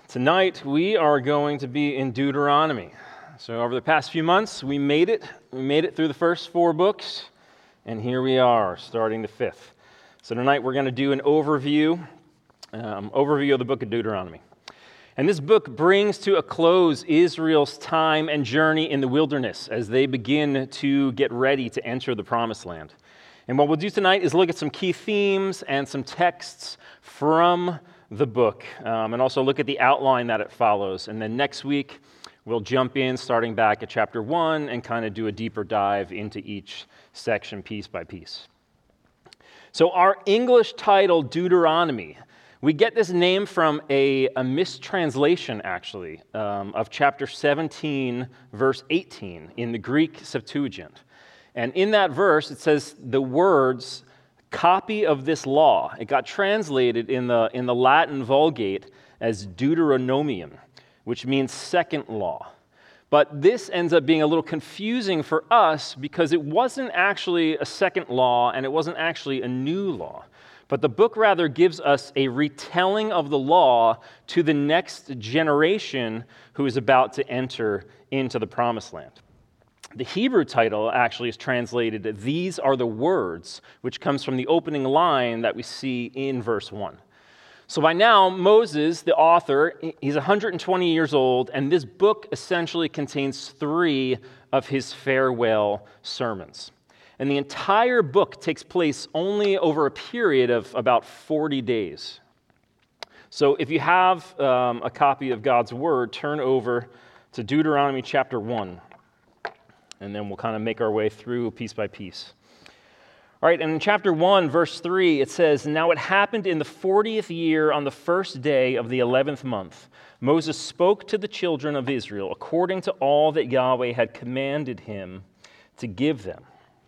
Tonight, we are going to be in Deuteronomy. So over the past few months, we made it. We made it through the first 4 books, and here we are, starting the 5th. So tonight, we're going to do an overview of the book of Deuteronomy. And this book brings to a close Israel's time and journey in the wilderness as they begin to get ready to enter the Promised Land. And what we'll do tonight is look at some key themes and some texts from the book, and also look at the outline that it follows. And then next week, we'll jump in, starting back at chapter 1, and kind of do a deeper dive into each section piece by piece. So our English title, Deuteronomy, we get this name from a mistranslation, actually, of chapter 17, verse 18 in the Greek Septuagint. And in that verse, it says the words, "copy of this law." It got translated in the Latin Vulgate as Deuteronomium, which means second law. But this ends up being a little confusing for us because it wasn't actually a second law and it wasn't actually a new law. But the book rather gives us a retelling of the law to the next generation who is about to enter into the Promised Land. The Hebrew title actually is translated, "These are the words," which comes from the opening line that we see in verse 1. So by now, Moses, the author, he's 120 years old, and this book essentially contains 3 of his farewell sermons. And the entire book takes place only over a period of about 40 days. So if you have a copy of God's Word, turn over to Deuteronomy chapter 1. And then we'll kind of make our way through piece by piece. All right, and in chapter 1, verse 3, it says, "Now it happened in the 40th year on the first day of the 11th month, Moses spoke to the children of Israel according to all that Yahweh had commanded him to give them."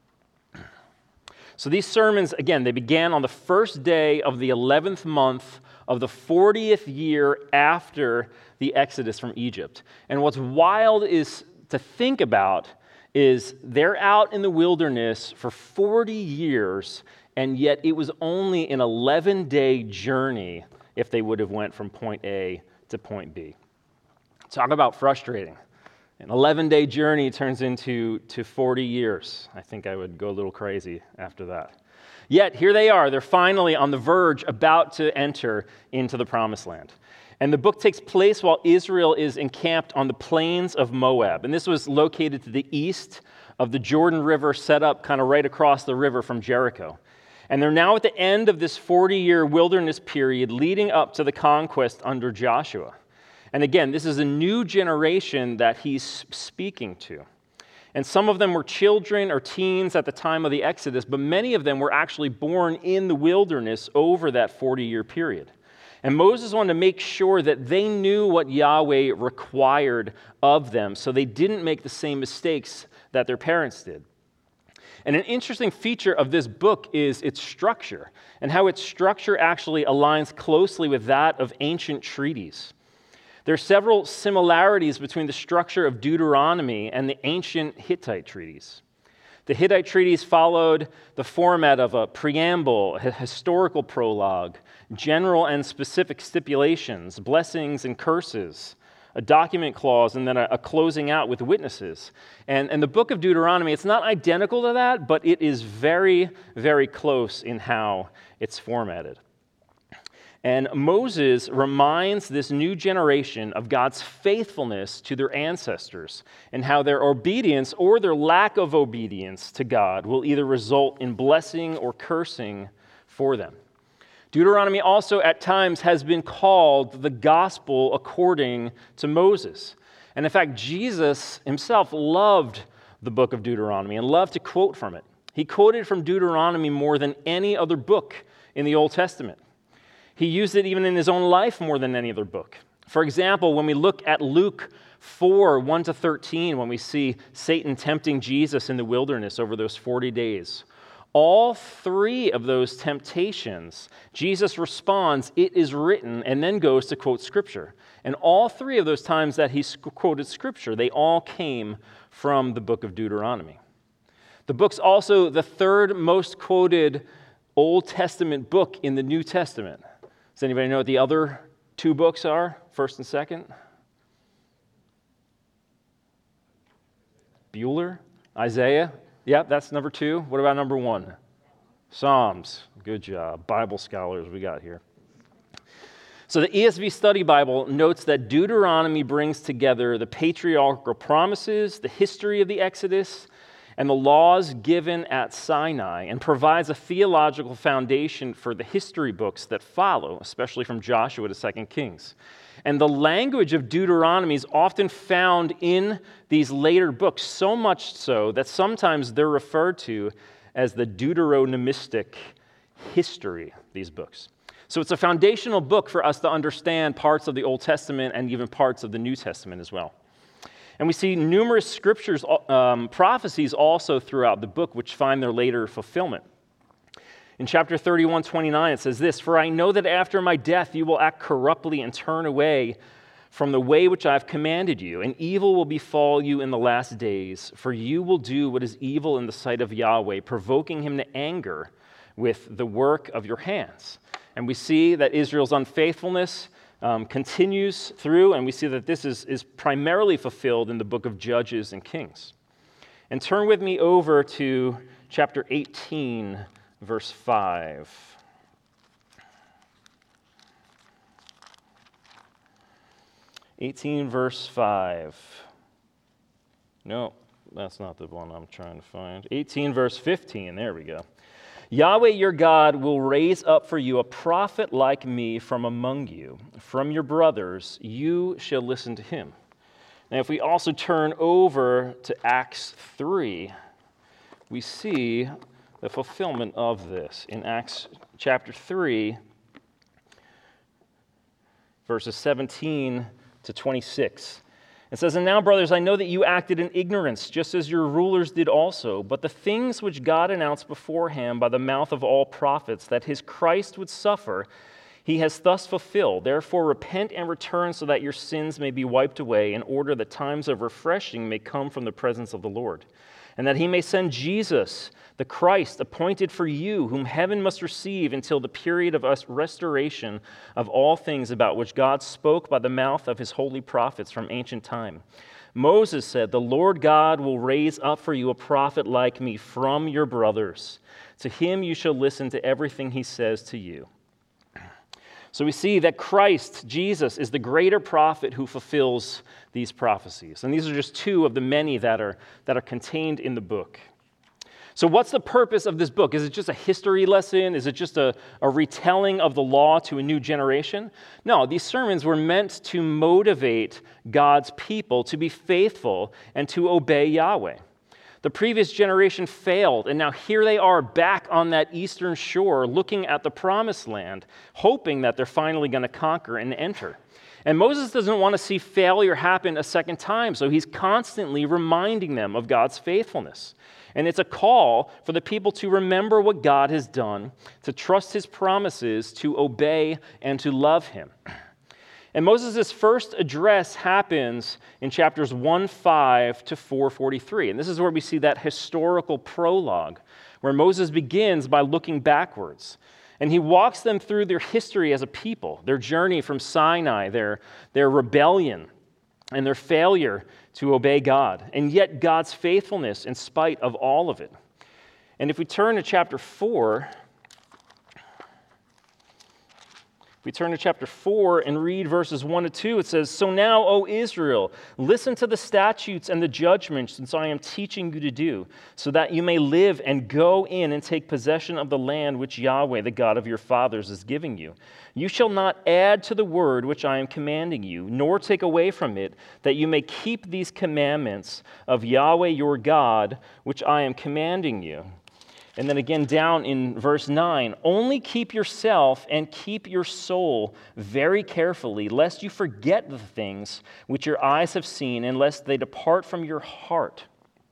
So these sermons, again, they began on the first day of the 11th month of the 40th year after the Exodus from Egypt. And what's wild is to think about is they're out in the wilderness for 40 years, and yet it was only an 11-day journey if they would have went from point A to point B. Talk about frustrating. An 11-day journey turns into 40 years. I think I would go a little crazy after that. Yet here they are. They're finally on the verge, about to enter into the Promised Land. And the book takes place while Israel is encamped on the plains of Moab. And this was located to the east of the Jordan River, set up kind of right across the river from Jericho. And they're now at the end of this 40-year wilderness period leading up to the conquest under Joshua. And again, this is a new generation that he's speaking to. And some of them were children or teens at the time of the Exodus, but many of them were actually born in the wilderness over that 40-year period. And Moses wanted to make sure that they knew what Yahweh required of them so they didn't make the same mistakes that their parents did. And an interesting feature of this book is its structure and how its structure actually aligns closely with that of ancient treaties. There are several similarities between the structure of Deuteronomy and the ancient Hittite treaties. The Hittite treaties followed the format of a preamble, a historical prologue, general and specific stipulations, blessings and curses, a document clause, and then a closing out with witnesses. And the book of Deuteronomy, it's not identical to that, but it is very, very close in how it's formatted. And Moses reminds this new generation of God's faithfulness to their ancestors and how their obedience or their lack of obedience to God will either result in blessing or cursing for them. Deuteronomy also at times has been called the gospel according to Moses. And in fact, Jesus himself loved the book of Deuteronomy and loved to quote from it. He quoted from Deuteronomy more than any other book in the Old Testament. He used it even in his own life more than any other book. For example, when we look at Luke 4, 1-13, when we see Satan tempting Jesus in the wilderness over those 40 days, all 3 of those temptations, Jesus responds, "It is written," and then goes to quote Scripture. And all 3 of those times that he quoted Scripture, they all came from the book of Deuteronomy. The book's also the 3rd most quoted Old Testament book in the New Testament. Does anybody know what the other two books are, first and second? Bueller? Isaiah? Yep, that's number 2. What about number 1? Psalms. Good job. Bible scholars we got here. So the ESV Study Bible notes that Deuteronomy brings together the patriarchal promises, the history of the Exodus, and the laws given at Sinai, and provides a theological foundation for the history books that follow, especially from Joshua to 2 Kings. And the language of Deuteronomy is often found in these later books, so much so that sometimes they're referred to as the Deuteronomistic history, these books. So it's a foundational book for us to understand parts of the Old Testament and even parts of the New Testament as well. And we see numerous scriptures, prophecies also throughout the book, which find their later fulfillment. In chapter 31:29, it says this, "For I know that after my death you will act corruptly and turn away from the way which I have commanded you, and evil will befall you in the last days, for you will do what is evil in the sight of Yahweh, provoking him to anger with the work of your hands." And we see that Israel's unfaithfulness continues through, and we see that this is primarily fulfilled in the book of Judges and Kings. And turn with me over to chapter 18, verse 5. Verse 5. No, that's not the one I'm trying to find. 18, verse 15. There we go. "Yahweh your God will raise up for you a prophet like me from among you. From your brothers you shall listen to him." Now, if we also turn over to Acts 3, we see the fulfillment of this. In Acts chapter 3, verses 17 to 26. It says, "And now, brothers, I know that you acted in ignorance, just as your rulers did also. But the things which God announced beforehand by the mouth of all prophets, that his Christ would suffer, he has thus fulfilled. Therefore repent and return so that your sins may be wiped away, in order that times of refreshing may come from the presence of the Lord. And that he may send Jesus, the Christ, appointed for you, whom heaven must receive until the period of restoration of all things about which God spoke by the mouth of his holy prophets from ancient time. Moses said, 'The Lord God will raise up for you a prophet like me from your brothers. To him you shall listen to everything he says to you.'" So we see that Christ, Jesus, is the greater prophet who fulfills these prophecies. And these are just two of the many that are contained in the book. So what's the purpose of this book? Is it just a history lesson? Is it just a retelling of the law to a new generation? No, these sermons were meant to motivate God's people to be faithful and to obey Yahweh. The previous generation failed, and now here they are back on that eastern shore looking at the promised land, hoping that they're finally going to conquer and enter. And Moses doesn't want to see failure happen a second time, so he's constantly reminding them of God's faithfulness. And it's a call for the people to remember what God has done, to trust his promises, to obey, and to love him. And Moses' first address happens in chapters 1:5 to 4:43. And this is where we see that historical prologue, where Moses begins by looking backwards. And he walks them through their history as a people, their journey from Sinai, their rebellion, and their failure to obey God, and yet God's faithfulness in spite of all of it. And if we turn to chapter 4, and read verses 1 to 2, it says, "So now, O Israel, listen to the statutes and the judgments which I am teaching you to do, so that you may live and go in and take possession of the land which Yahweh, the God of your fathers, is giving you. You shall not add to the word which I am commanding you, nor take away from it, that you may keep these commandments of Yahweh your God, which I am commanding you." And then again down in verse 9, "Only keep yourself and keep your soul very carefully, lest you forget the things which your eyes have seen, and lest they depart from your heart."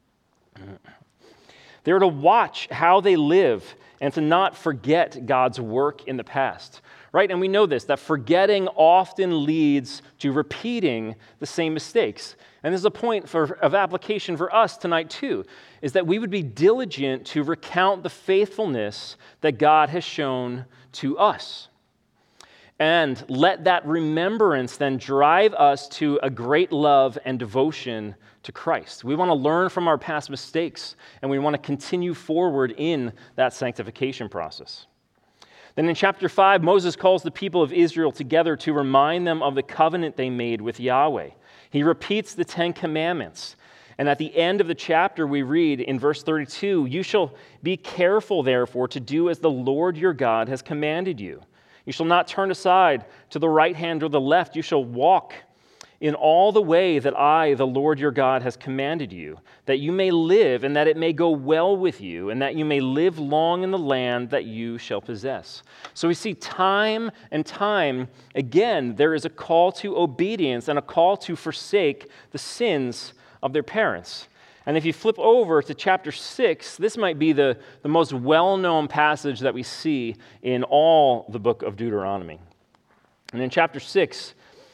They're to watch how they live and to not forget God's work in the past, right? And we know this, that forgetting often leads to repeating the same mistakes. And this is a point of application for us tonight too, is that we would be diligent to recount the faithfulness that God has shown to us. And let that remembrance then drive us to a great love and devotion to Christ. We want to learn from our past mistakes, and we want to continue forward in that sanctification process. Then in chapter 5, Moses calls the people of Israel together to remind them of the covenant they made with Yahweh. He repeats the 10 Commandments. And at the end of the chapter, we read in verse 32, "You shall be careful, therefore, to do as the Lord your God has commanded you. You shall not turn aside to the right hand or the left. You shall walk in all the way that I, the Lord your God, has commanded you, that you may live and that it may go well with you, and that you may live long in the land that you shall possess." So we see time and time again, there is a call to obedience and a call to forsake the sins of their parents. And if you flip over to chapter 6, this might be the most well-known passage that we see in all the book of Deuteronomy. And in chapter 6,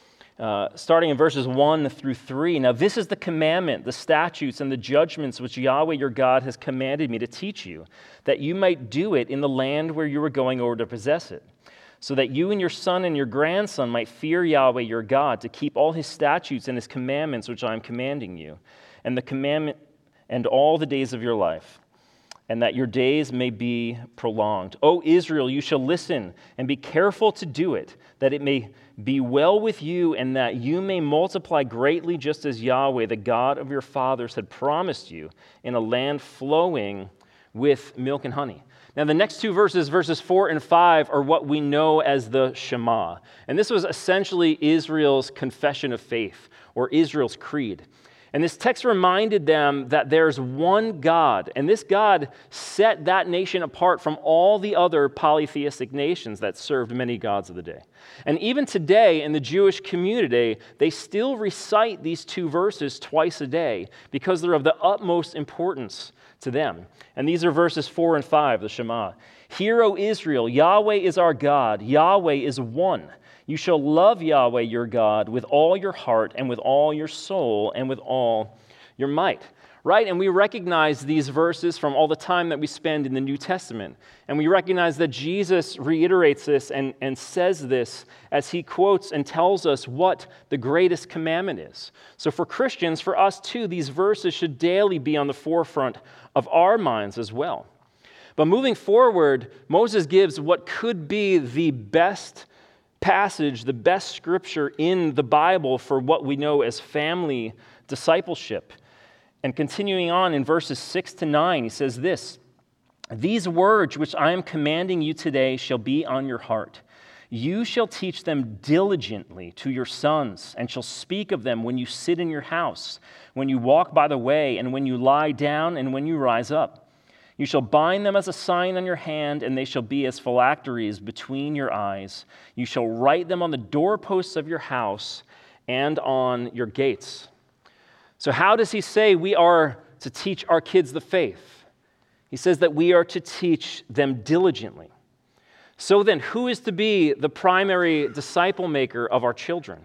starting in verses 1 through 3, "Now this is the commandment, the statutes, and the judgments which Yahweh your God has commanded me to teach you, that you might do it in the land where you are going over to possess it, so that you and your son and your grandson might fear Yahweh your God, to keep all his statutes and his commandments which I am commanding you, and the commandment and all the days of your life, and that your days may be prolonged. O Israel, you shall listen and be careful to do it, that it may be well with you, and that you may multiply greatly, just as Yahweh, the God of your fathers, had promised you, in a land flowing with milk and honey." Now, the next two verses, verses 4 and 5, are what we know as the Shema. And this was essentially Israel's confession of faith, or Israel's creed. And this text reminded them that there's one God, and this God set that nation apart from all the other polytheistic nations that served many gods of the day. And even today in the Jewish community, they still recite these two verses twice a day because they're of the utmost importance to them. And these are verses 4 and 5, the Shema. "Hear, O Israel, Yahweh is our God, Yahweh is one. You shall love Yahweh your God with all your heart and with all your soul and with all your might." Right? And we recognize these verses from all the time that we spend in the New Testament. And we recognize that Jesus reiterates this and says this as he quotes and tells us what the greatest commandment is. So for Christians, for us too, these verses should daily be on the forefront of our minds as well. But moving forward, Moses gives what could be the best passage, the best scripture in the Bible for what we know as family discipleship. And continuing on in verses 6 to 9, he says this, "These words which I am commanding you today shall be on your heart. You shall teach them diligently to your sons, and shall speak of them when you sit in your house, when you walk by the way, and when you lie down, and when you rise up. You shall bind them as a sign on your hand, and they shall be as phylacteries between your eyes. You shall write them on the doorposts of your house and on your gates." So how does he say we are to teach our kids the faith? He says that we are to teach them diligently. So then, who is to be the primary disciple maker of our children?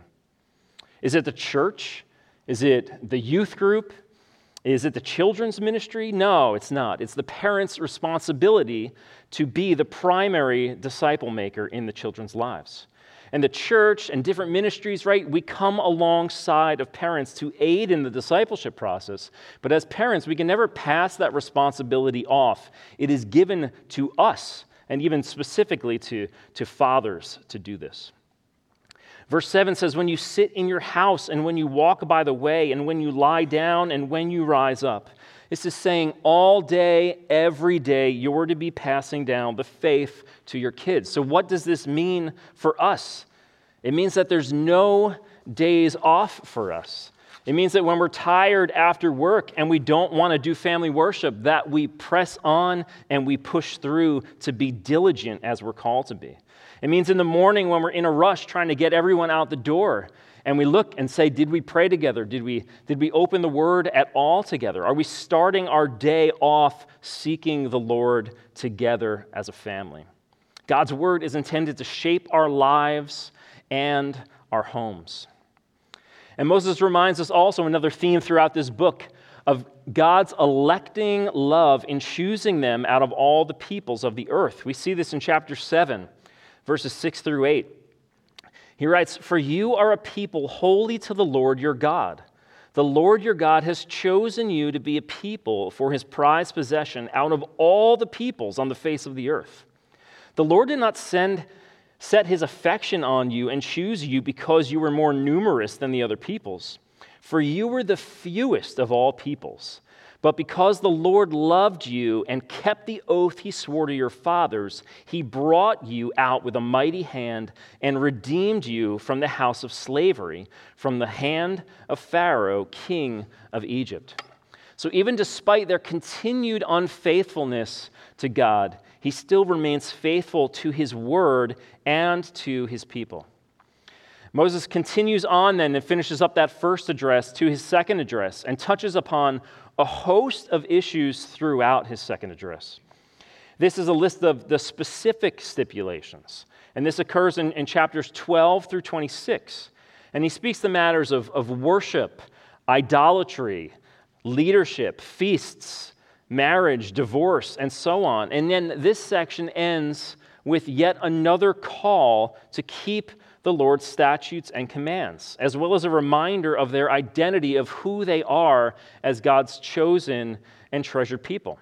Is it the church? Is it the youth group? Is it the children's ministry? No, it's not. It's the parents' responsibility to be the primary disciple maker in the children's lives. And the church and different ministries, right, we come alongside of parents to aid in the discipleship process. But as parents, we can never pass that responsibility off. It is given to us, and even specifically to fathers to do this. Verse 7 says, "When you sit in your house, and when you walk by the way, and when you lie down, and when you rise up." This is saying all day, every day, you're to be passing down the faith to your kids. So what does this mean for us? It means that there's no days off for us. It means that when we're tired after work and we don't want to do family worship, that we press on and we push through to be diligent as we're called to be. It means in the morning when we're in a rush trying to get everyone out the door, and we look and say, did we pray together? Did we open the Word at all together? Are we starting our day off seeking the Lord together as a family? God's Word is intended to shape our lives and our homes. And Moses reminds us also another theme throughout this book of God's electing love in choosing them out of all the peoples of the earth. We see this in chapter 7. Verses 6 through 8. He writes, "For you are a people holy to the Lord your God. The Lord your God has chosen you to be a people for his prized possession out of all the peoples on the face of the earth. The Lord did not set his affection on you and choose you because you were more numerous than the other peoples, for you were the fewest of all peoples. But because the Lord loved you and kept the oath he swore to your fathers, he brought you out with a mighty hand and redeemed you from the house of slavery, from the hand of Pharaoh, king of Egypt." So even despite their continued unfaithfulness to God, he still remains faithful to his word and to his people. Moses continues on then and finishes up that first address to his second address and touches upon a host of issues throughout his second address. This is a list of the specific stipulations, and this occurs in chapters 12 through 26. And he speaks the matters of worship, idolatry, leadership, feasts, marriage, divorce, and so on. And then this section ends with yet another call to keep the Lord's statutes and commands, as well as a reminder of their identity of who they are as God's chosen and treasured people.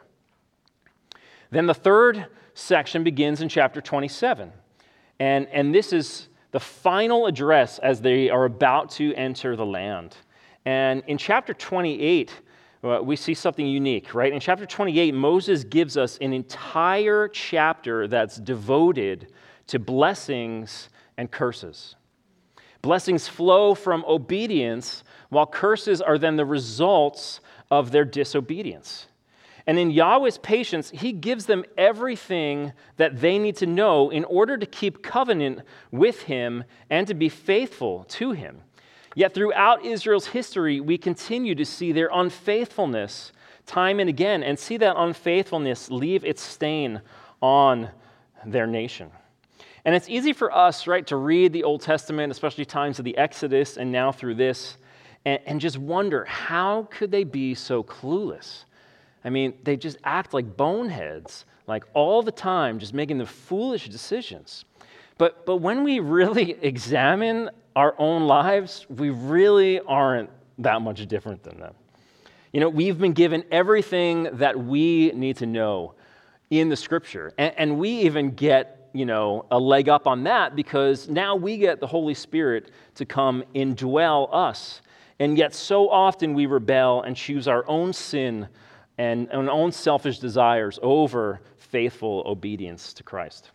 Then the third section begins in chapter 27, and this is the final address as they are about to enter the land. And in chapter 28, we see something unique, right? In chapter 28, Moses gives us an entire chapter that's devoted to blessings and curses. Blessings flow from obedience, while curses are then the results of their disobedience. And in Yahweh's patience, he gives them everything that they need to know in order to keep covenant with him and to be faithful to him. Yet throughout Israel's history, we continue to see their unfaithfulness time and again, and see that unfaithfulness leave its stain on their nation. And it's easy for us, right, to read the Old Testament, especially times of the Exodus and now through this, and just wonder, how could they be so clueless? I mean, they just act like boneheads, like all the time, just making the foolish decisions. But when we really examine our own lives, we really aren't that much different than them. You know, we've been given everything that we need to know in the Scripture, and we even get a leg up on that because now we get the Holy Spirit to come indwell us. And yet so often we rebel and choose our own sin and our own selfish desires over faithful obedience to Christ.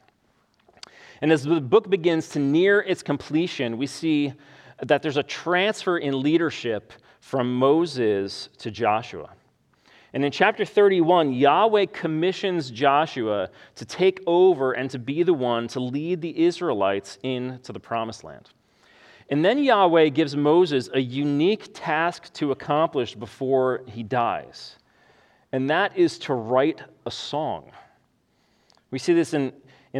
And as the book begins to near its completion, we see that there's a transfer in leadership from Moses to Joshua. And in chapter 31, Yahweh commissions Joshua to take over and to be the one to lead the Israelites into the promised land. And then Yahweh gives Moses a unique task to accomplish before he dies, and that is to write a song. We see this in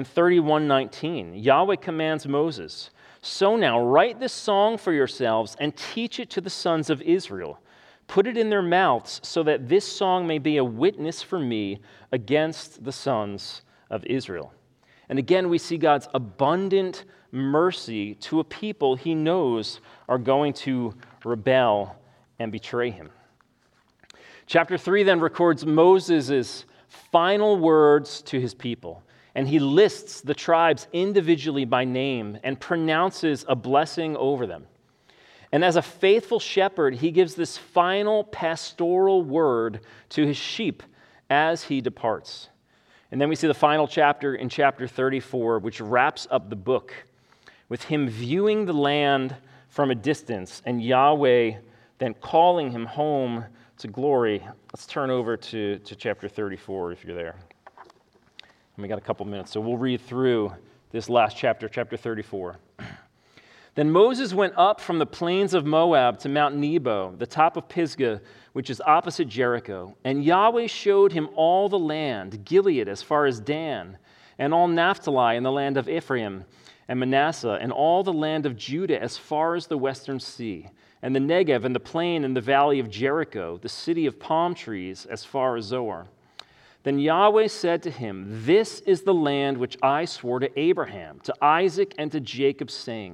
31:19. Yahweh commands Moses, "So now write this song for yourselves and teach it to the sons of Israel. Put it in their mouths so that this song may be a witness for me against the sons of Israel." And again, we see God's abundant mercy to a people he knows are going to rebel and betray him. Chapter 3 then records Moses' final words to his people, and he lists the tribes individually by name and pronounces a blessing over them. And as a faithful shepherd, he gives this final pastoral word to his sheep as he departs. And then we see the final chapter in chapter 34, which wraps up the book with him viewing the land from a distance and Yahweh then calling him home to glory. Let's turn over to chapter 34 if you're there. And we got a couple minutes, so we'll read through this last chapter, chapter 34. Then Moses went up from the plains of Moab to Mount Nebo, the top of Pisgah, which is opposite Jericho. And Yahweh showed him all the land, Gilead as far as Dan, and all Naphtali and the land of Ephraim and Manasseh, and all the land of Judah as far as the western sea, and the Negev and the plain and the valley of Jericho, the city of palm trees as far as Zoar. Then Yahweh said to him, "This is the land which I swore to Abraham, to Isaac, and to Jacob, saying,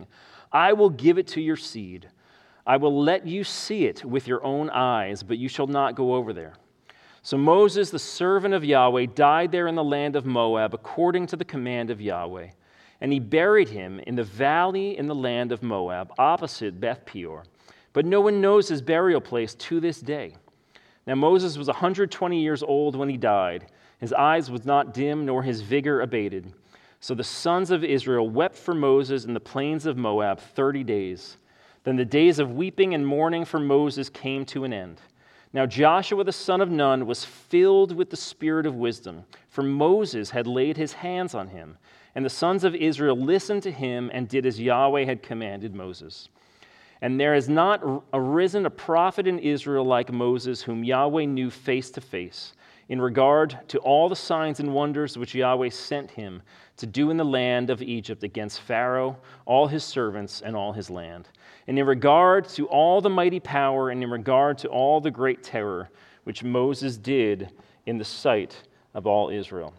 I will give it to your seed. I will let you see it with your own eyes, but you shall not go over there." So Moses, the servant of Yahweh, died there in the land of Moab according to the command of Yahweh. And he buried him in the valley in the land of Moab, opposite Beth Peor. But no one knows his burial place to this day. Now Moses was 120 years old when he died. His eyes was not dim, nor his vigor abated. So the sons of Israel wept for Moses in the plains of Moab 30 days. Then the days of weeping and mourning for Moses came to an end. Now Joshua the son of Nun was filled with the spirit of wisdom, for Moses had laid his hands on him. And the sons of Israel listened to him and did as Yahweh had commanded Moses. And there has not arisen a prophet in Israel like Moses, whom Yahweh knew face to face, in regard to all the signs and wonders which Yahweh sent him to do in the land of Egypt against Pharaoh, all his servants, and all his land. And in regard to all the mighty power, and in regard to all the great terror which Moses did in the sight of all Israel.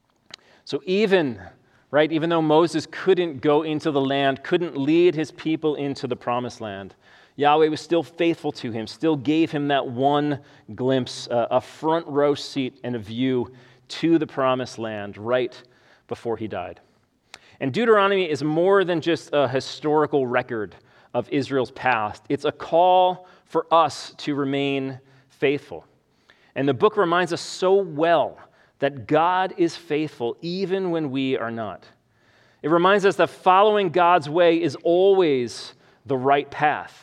So even though Moses couldn't go into the land, couldn't lead his people into the promised land, Yahweh was still faithful to him, still gave him that one glimpse, a front row seat and a view to the promised land right before he died. And Deuteronomy is more than just a historical record of Israel's past. It's a call for us to remain faithful. And the book reminds us so well that God is faithful even when we are not. It reminds us that following God's way is always the right path.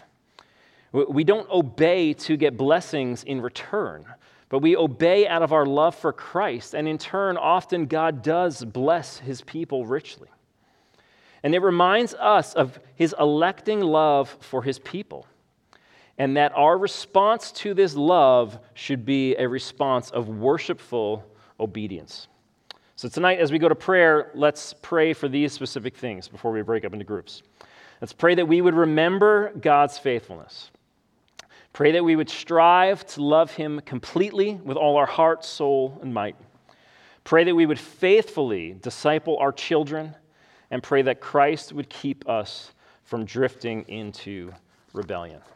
We don't obey to get blessings in return, but we obey out of our love for Christ, and in turn, often God does bless his people richly. And it reminds us of his electing love for his people, and that our response to this love should be a response of worshipful obedience. So tonight, as we go to prayer, let's pray for these specific things before we break up into groups. Let's pray that we would remember God's faithfulness. Pray that we would strive to love him completely with all our heart, soul, and might. Pray that we would faithfully disciple our children, and pray that Christ would keep us from drifting into rebellion.